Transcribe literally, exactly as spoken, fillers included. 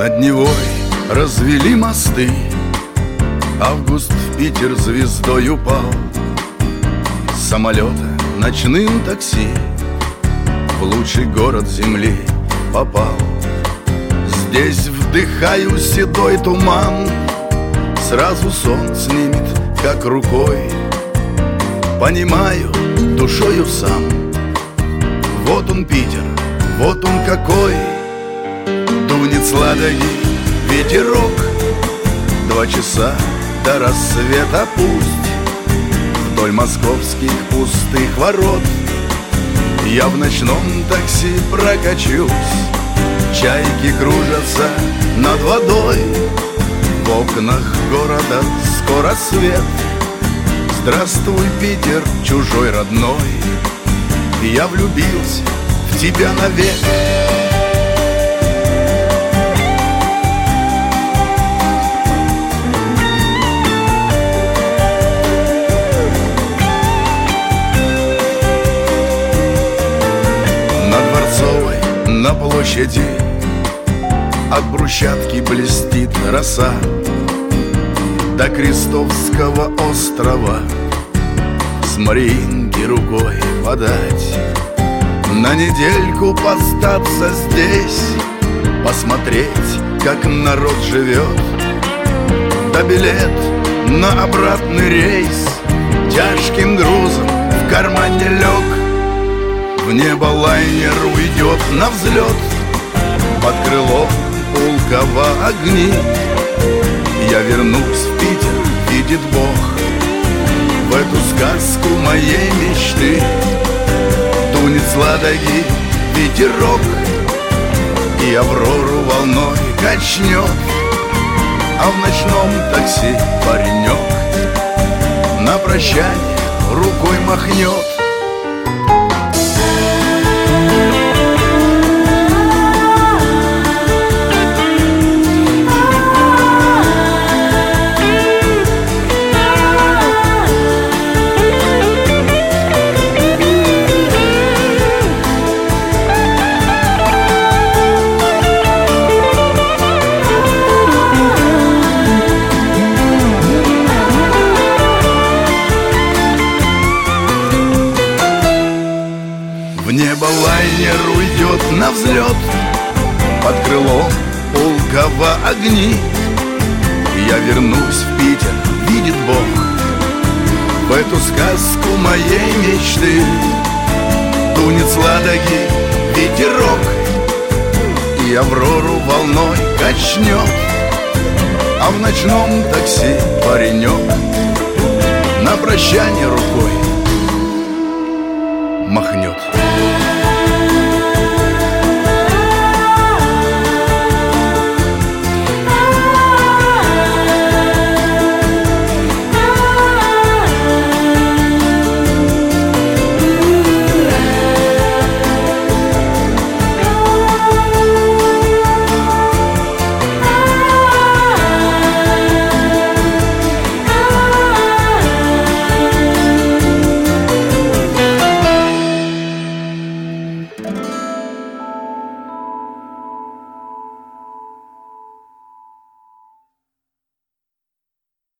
Над Невой развели мосты, август в Питер звездой упал. С самолета ночным такси в лучший город земли попал. Здесь вдыхаю седой туман, сразу сон снимет, как рукой. Понимаю душою сам, вот он Питер, вот он какой. Дунет с Ладоги ветерок, два часа до рассвета пусть. Вдоль московских пустых ворот я в ночном такси прокачусь. Чайки кружатся над водой, в окнах города скоро свет. Здравствуй, Питер, чужой родной, я влюбился в тебя навек. На Дворцовой, на площади от брусчатки блестит роса. До Крестовского острова с Мариинки рукой подать. На недельку остаться здесь, посмотреть, как народ живет. Да билет на обратный рейс тяжким грузом в кармане лег. В небо лайнер уйдет на взлет, под крылом Пулково огни. Я вернусь в Питер, видит Бог, в эту сказку моей мечты. Дунет с Ладоги ветерок, и Аврору волной качнет. А в ночном такси паренек на прощание рукой махнет. В небо лайнер уйдет на взлет, под крылом Пулково огни. Я вернусь в Питер, видит Бог, в эту сказку моей мечты. Дунет с Ладоги ветерок, и Аврору волной качнет. А в ночном такси паренек на прощание рукой махнет.